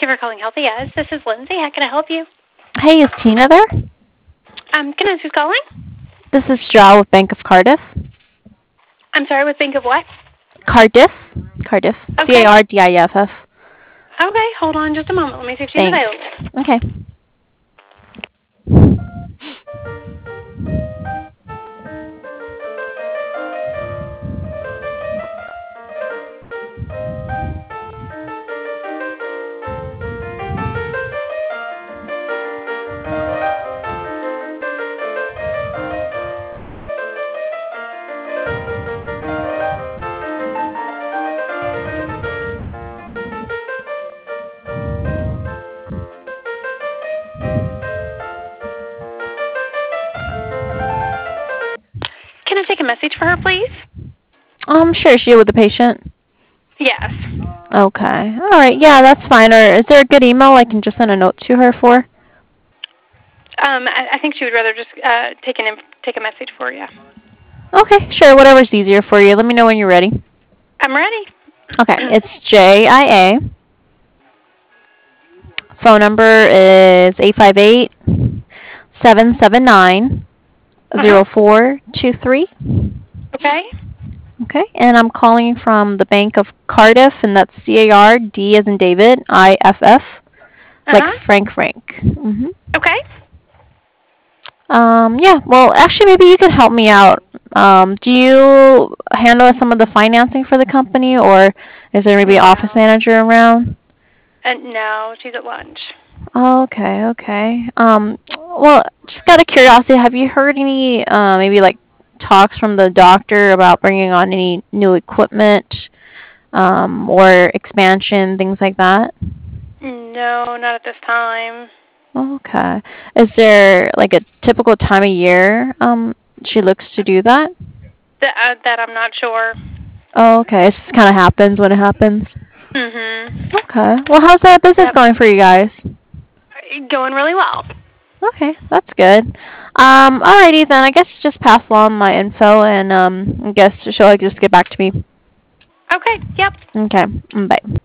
you for calling Healthy As. This is Lindsay. How can I help you? Hey, is Tina there? Can I ask who's calling? This is Joelle with Bank of Cardiff. I'm sorry, with Bank of what? Cardiff? Cardiff. Okay. Cardiff. Okay, hold on just a moment. Let me see if she's Thanks. available. Okay. Can I take a message for her, please? Sure. Is she with the patient? Yes. Okay. All right. Yeah, that's fine. Or is there a good email I can just send a note to her for? I think she would rather just take a message for you. Okay, sure. Whatever's easier for you. Let me know when you're ready. I'm ready. Okay. It's JIA. Phone number is 858-779-0423. Okay. Okay, and I'm calling from the Bank of Cardiff, and that's CARD as in David, IFF, like Frank. Okay. Yeah, well, actually, maybe you could help me out. Do you handle some of the financing for the company, or is there maybe an office No. manager around? No, she's at lunch. Okay. Well, just out of curiosity, have you heard any maybe like talks from the doctor about bringing on any new equipment, or expansion, things like that? No, not at this time. Okay. Is there like a typical time of year she looks to do that? That I'm not sure. Oh, okay. It just kind of happens when it happens. Mhm. Okay. Well, how's that business Yep. going for you guys? Going really well. Okay, that's good. Alrighty then. I guess just pass along my info, and I guess she'll just get back to me. Okay. Yep. Okay. Bye.